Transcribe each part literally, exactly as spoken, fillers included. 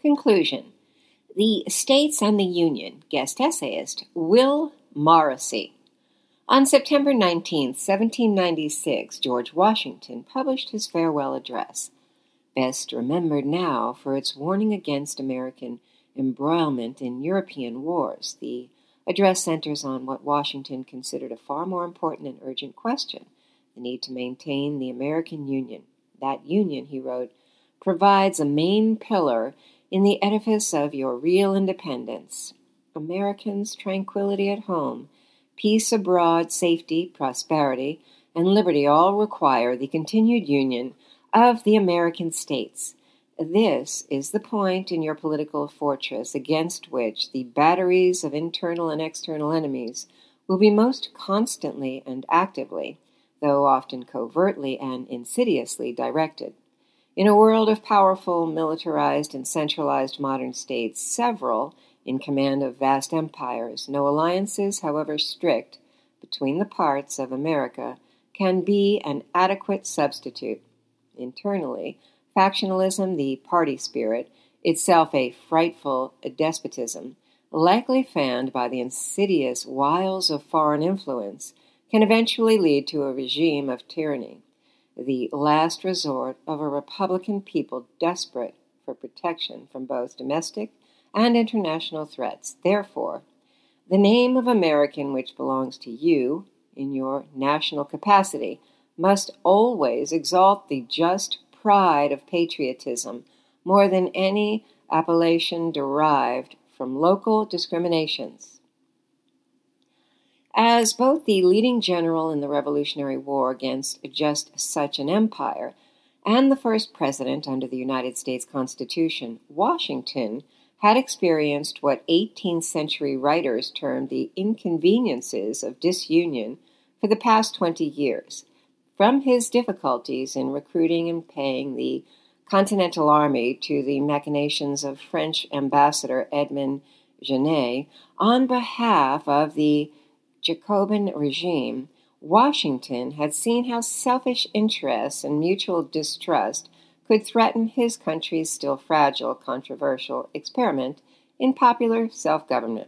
Conclusion. The States and the Union, guest essayist Will Morrissey. On September nineteenth, seventeen ninety-six, George Washington published his farewell address, best remembered now for its warning against American embroilment in European wars. The address centers on what Washington considered a far more important and urgent question, the need to maintain the American Union. That union, he wrote, provides a main pillar in the edifice of your real independence. Americans' tranquility at home, peace abroad, safety, prosperity, and liberty all require the continued union of the American states. This is the point in your political fortress against which the batteries of internal and external enemies will be most constantly and actively, though often covertly and insidiously, directed. In a world of powerful, militarized, and centralized modern states, several in command of vast empires, no alliances, however strict, between the parts of America can be an adequate substitute. Internally, factionalism, the party spirit, itself a frightful despotism, likely fanned by the insidious wiles of foreign influence, can eventually lead to a regime of tyranny, the last resort of a Republican people desperate for protection from both domestic and international threats. Therefore, the name of American which belongs to you in your national capacity must always exalt the just pride of patriotism more than any appellation derived from local discriminations. As both the leading general in the Revolutionary War against just such an empire and the first president under the United States Constitution, Washington had experienced what eighteenth century writers termed the inconveniences of disunion for the past twenty years. From his difficulties in recruiting and paying the Continental Army to the machinations of French Ambassador Edmond Genet on behalf of the Jacobin regime, Washington had seen how selfish interests and mutual distrust could threaten his country's still fragile, controversial experiment in popular self-government.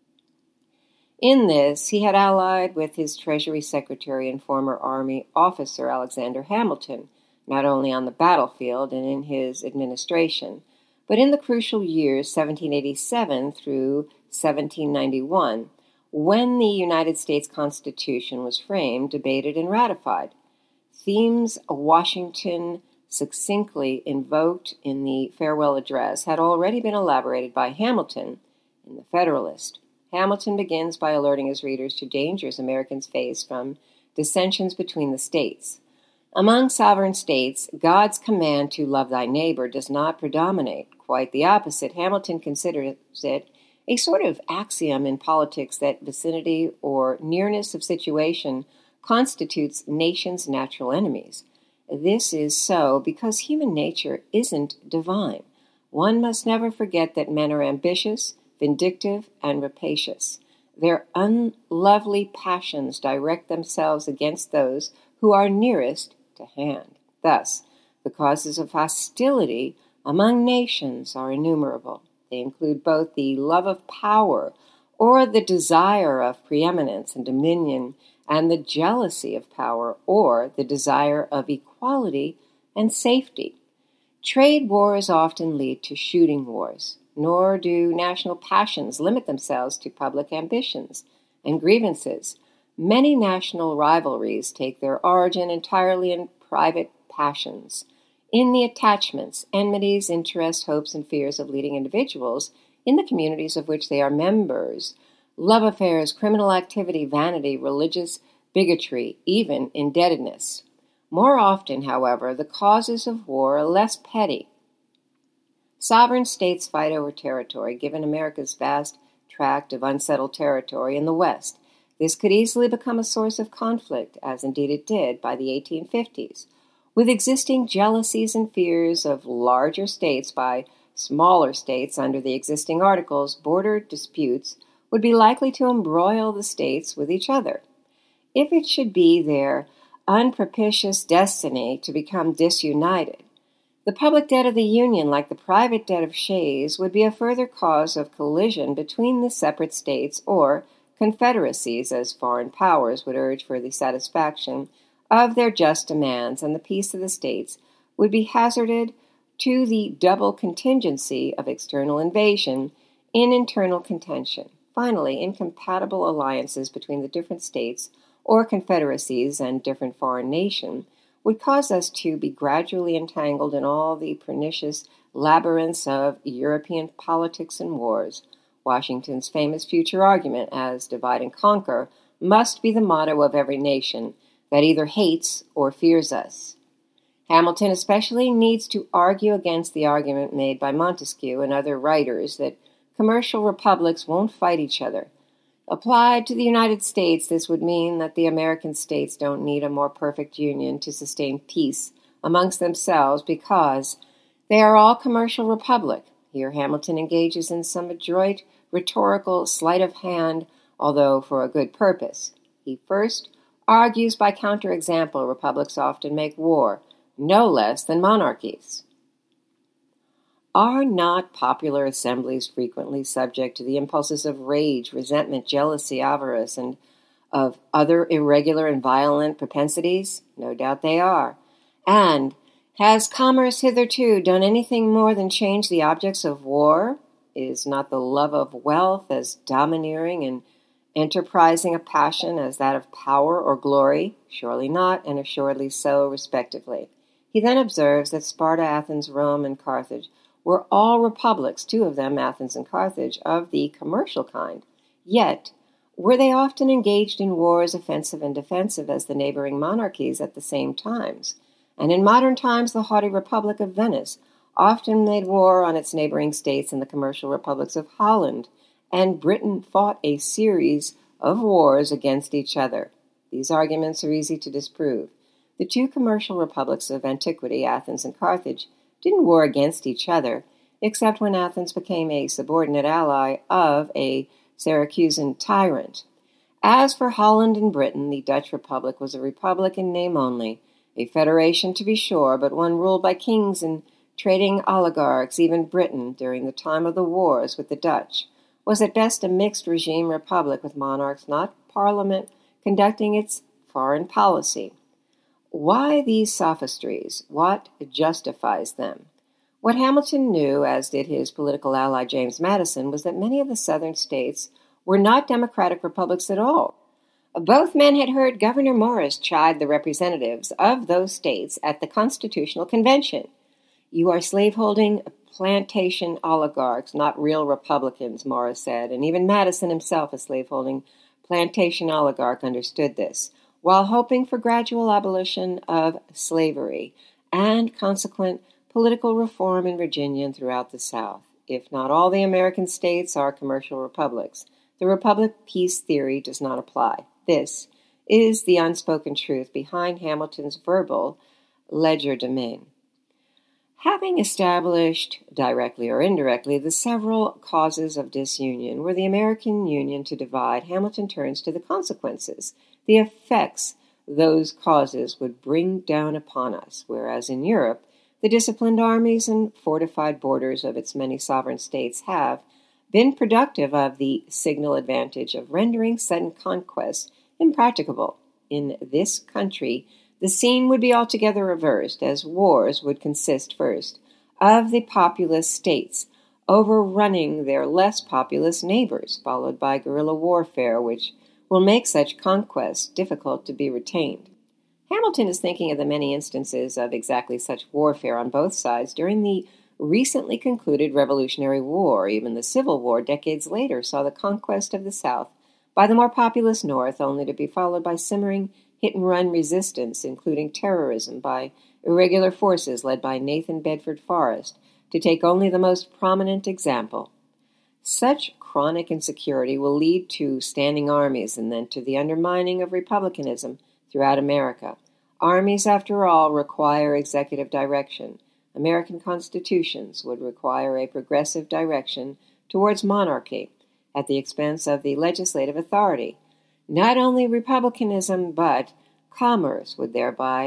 In this, he had allied with his Treasury Secretary and former Army officer Alexander Hamilton, not only on the battlefield and in his administration, but in the crucial years seventeen eighty-seven through seventeen ninety-one, when the United States Constitution was framed, debated, and ratified. Themes Washington succinctly invoked in the farewell address had already been elaborated by Hamilton in The Federalist. Hamilton begins by alerting his readers to dangers Americans face from dissensions between the states. Among sovereign states, God's command to love thy neighbor does not predominate. Quite the opposite. Hamilton considers it a sort of axiom in politics that vicinity or nearness of situation constitutes nations' natural enemies. This is so because human nature isn't divine. One must never forget that men are ambitious, vindictive, and rapacious. Their unlovely passions direct themselves against those who are nearest to hand. Thus, the causes of hostility among nations are innumerable. They include both the love of power, or the desire of preeminence and dominion, and the jealousy of power, or the desire of equality and safety. Trade wars often lead to shooting wars, nor do national passions limit themselves to public ambitions and grievances. Many national rivalries take their origin entirely in private passions, in the attachments, enmities, interests, hopes, and fears of leading individuals in the communities of which they are members, love affairs, criminal activity, vanity, religious bigotry, even indebtedness. More often, however, the causes of war are less petty. Sovereign states fight over territory, given America's vast tract of unsettled territory in the West. This could easily become a source of conflict, as indeed it did by the eighteen fifties, with existing jealousies and fears of larger states by smaller states under the existing articles. Border disputes would be likely to embroil the states with each other. If it should be their unpropitious destiny to become disunited, The public debt of the Union, like the private debt of Shays, would be a further cause of collision between the separate states or confederacies, as foreign powers would urge for the satisfaction of their just demands, and the peace of the states would be hazarded to the double contingency of external invasion in internal contention. Finally, incompatible alliances between the different states or confederacies and different foreign nations would cause us to be gradually entangled in all the pernicious labyrinths of European politics and wars. Washington's famous future argument as divide and conquer must be the motto of every nation that either hates or fears us. Hamilton especially needs to argue against the argument made by Montesquieu and other writers that commercial republics won't fight each other. Applied to the United States, this would mean that the American states don't need a more perfect union to sustain peace amongst themselves because they are all commercial republic. Here Hamilton engages in some adroit rhetorical sleight of hand, although for a good purpose. He first argues by counterexample republics often make war, no less than monarchies. Are not popular assemblies frequently subject to the impulses of rage, resentment, jealousy, avarice, and of other irregular and violent propensities? No doubt they are. And has commerce hitherto done anything more than change the objects of war? Is not the love of wealth as domineering and enterprising a passion as that of power or glory? Surely not, and assuredly so, respectively. He then observes that Sparta, Athens, Rome, and Carthage were all republics, two of them, Athens and Carthage, of the commercial kind. Yet were they often engaged in wars offensive and defensive as the neighboring monarchies at the same times. And in modern times the haughty Republic of Venice often made war on its neighboring states, and the commercial republics of Holland and Britain fought a series of wars against each other. These arguments are easy to disprove. The two commercial republics of antiquity, Athens and Carthage, didn't war against each other, except when Athens became a subordinate ally of a Syracusan tyrant. As for Holland and Britain, the Dutch Republic was a republic in name only, a federation to be sure, but one ruled by kings and trading oligarchs. Even Britain, during the time of the wars with the Dutch, was at best a mixed regime republic with monarchs, not parliament, conducting its foreign policy. Why these sophistries? What justifies them? What Hamilton knew, as did his political ally James Madison, was that many of the southern states were not democratic republics at all. Both men had heard Gouverneur Morris chide the representatives of those states at the Constitutional Convention. You are slaveholding plantation oligarchs, not real Republicans, Morris said, and even Madison himself, a slaveholding plantation oligarch, understood this, while hoping for gradual abolition of slavery and consequent political reform in Virginia and throughout the South. If not all the American states are commercial republics, the republic peace theory does not apply. This is the unspoken truth behind Hamilton's verbal legerdemain. Having established, directly or indirectly, the several causes of disunion, were the American Union to divide, Hamilton turns to the consequences, the effects those causes would bring down upon us, whereas in Europe, the disciplined armies and fortified borders of its many sovereign states have been productive of the signal advantage of rendering sudden conquest impracticable. In this country, the scene would be altogether reversed, as wars would consist first of the populous states overrunning their less populous neighbors, followed by guerrilla warfare, which will make such conquests difficult to be retained. Hamilton is thinking of the many instances of exactly such warfare on both sides during the recently concluded Revolutionary War. Even the Civil War, decades later, saw the conquest of the South by the more populous North, only to be followed by simmering hit-and-run resistance, including terrorism by irregular forces led by Nathan Bedford Forrest, to take only the most prominent example. Such chronic insecurity will lead to standing armies and then to the undermining of republicanism throughout America. Armies, after all, require executive direction. American constitutions would require a progressive direction towards monarchy at the expense of the legislative authority. Not only republicanism, but commerce would thereby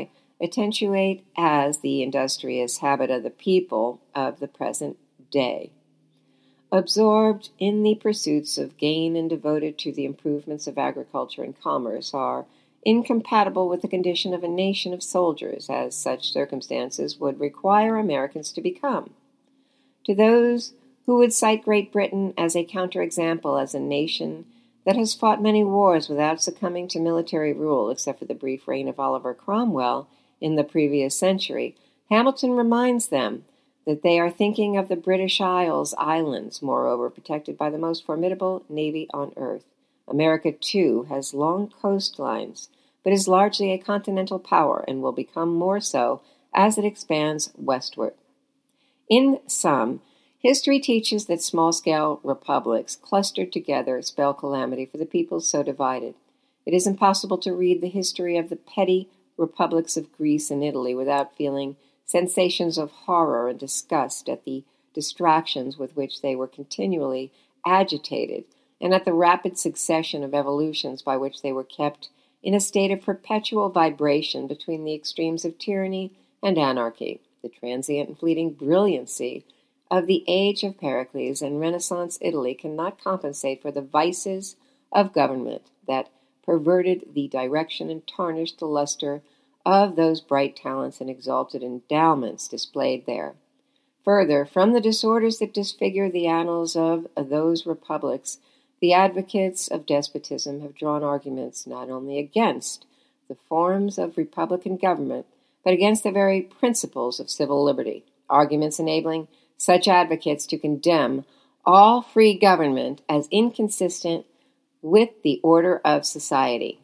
attenuate as the industrious habit of the people of the present day. Absorbed in the pursuits of gain and devoted to the improvements of agriculture and commerce, are incompatible with the condition of a nation of soldiers, as such circumstances would require Americans to become. To those who would cite Great Britain as a counterexample as a nation that has fought many wars without succumbing to military rule, except for the brief reign of Oliver Cromwell in the previous century, Hamilton reminds them that they are thinking of the British Isles islands, moreover protected by the most formidable navy on earth. America, too, has long coastlines, but is largely a continental power and will become more so as it expands westward. In sum, history teaches that small-scale republics clustered together spell calamity for the peoples so divided. It is impossible to read the history of the petty republics of Greece and Italy without feeling sensations of horror and disgust at the distractions with which they were continually agitated, and at the rapid succession of evolutions by which they were kept in a state of perpetual vibration between the extremes of tyranny and anarchy. The transient and fleeting brilliancy of the age of Pericles and Renaissance Italy cannot compensate for the vices of government that perverted the direction and tarnished the luster of those bright talents and exalted endowments displayed there. Further, from the disorders that disfigure the annals of those republics, the advocates of despotism have drawn arguments not only against the forms of republican government, but against the very principles of civil liberty, arguments enabling such advocates to condemn all free government as inconsistent with the order of society.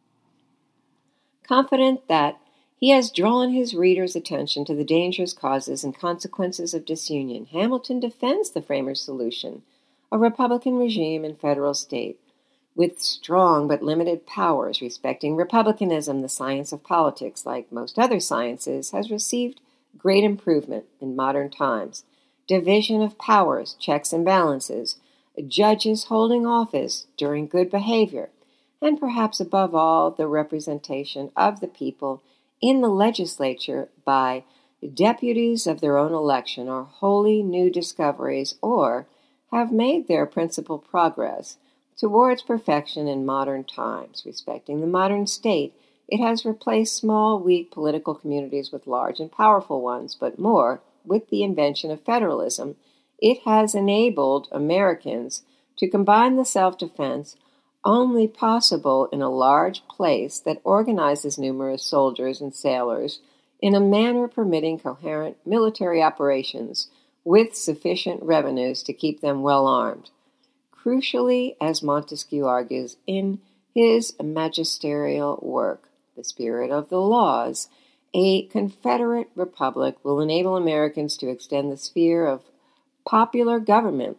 Confident that he has drawn his readers' attention to the dangerous causes and consequences of disunion, Hamilton defends the framers' solution, a republican regime and federal state, with strong but limited powers. Respecting republicanism, the science of politics, like most other sciences, has received great improvement in modern times. Division of powers, checks and balances, judges holding office during good behavior, and perhaps above all, the representation of the people in the legislature by deputies of their own election are wholly new discoveries or have made their principal progress towards perfection in modern times. Respecting the modern state, it has replaced small, weak political communities with large and powerful ones, but more, with the invention of federalism, it has enabled Americans to combine the self-defense only possible in a large place that organizes numerous soldiers and sailors in a manner permitting coherent military operations with sufficient revenues to keep them well armed. Crucially, as Montesquieu argues in his magisterial work, The Spirit of the Laws, a Confederate Republic will enable Americans to extend the sphere of popular government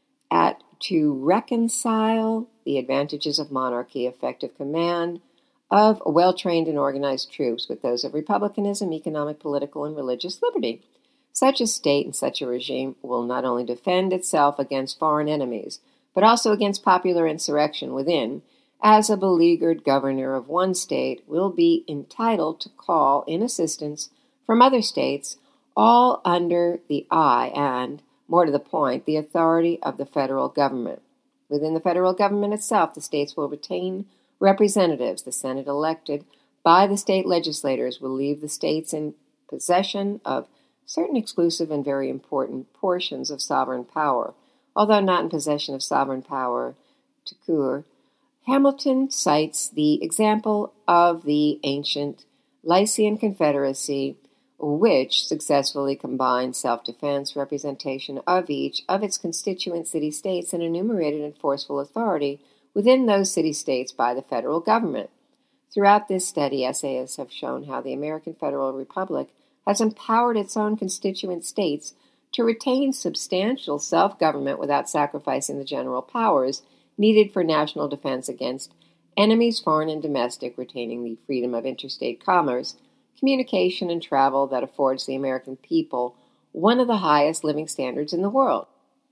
at to reconcile the advantages of monarchy, effective command of well-trained and organized troops with those of republicanism, economic, political, and religious liberty. Such a state and such a regime will not only defend itself against foreign enemies, but also against popular insurrection within, as a beleaguered governor of one state will be entitled to call in assistance from other states, all under the eye and, more to the point, the authority of the federal government. Within the federal government itself, the states will retain representatives. The Senate, elected by the state legislators, will leave the states in possession of certain exclusive and very important portions of sovereign power, although not in possession of sovereign power tout court. Hamilton cites the example of the ancient Lycian Confederacy, which successfully combined self-defense, representation of each of its constituent city-states, and enumerated and forceful authority within those city-states by the federal government. Throughout this study, essayists have shown how the American Federal Republic has empowered its own constituent states to retain substantial self-government without sacrificing the general powers needed for national defense against enemies, foreign and domestic, retaining the freedom of interstate commerce, communication, and travel that affords the American people one of the highest living standards in the world.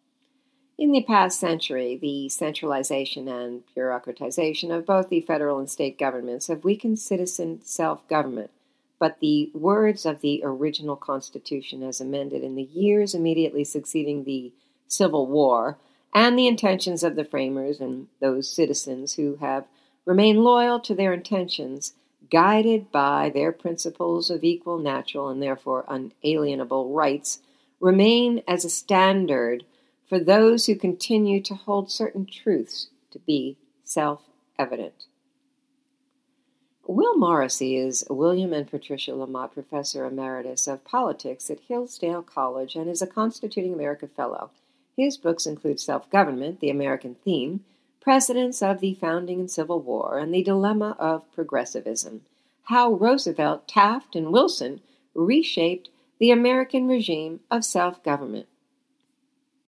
In the past century, the centralization and bureaucratization of both the federal and state governments have weakened citizen self-government. but the words of the original Constitution as amended in the years immediately succeeding the Civil War, and the intentions of the framers and those citizens who have remained loyal to their intentions, guided by their principles of equal, natural, and therefore unalienable rights, remain as a standard for those who continue to hold certain truths to be self-evident. Will Morrissey is William and Patricia Lamott Professor Emeritus of Politics at Hillsdale College and is a Constituting America Fellow. His books include Self-Government, The American Theme, Precedents of the Founding and Civil War, and The Dilemma of Progressivism, How Roosevelt, Taft, and Wilson Reshaped the American Regime of Self-Government.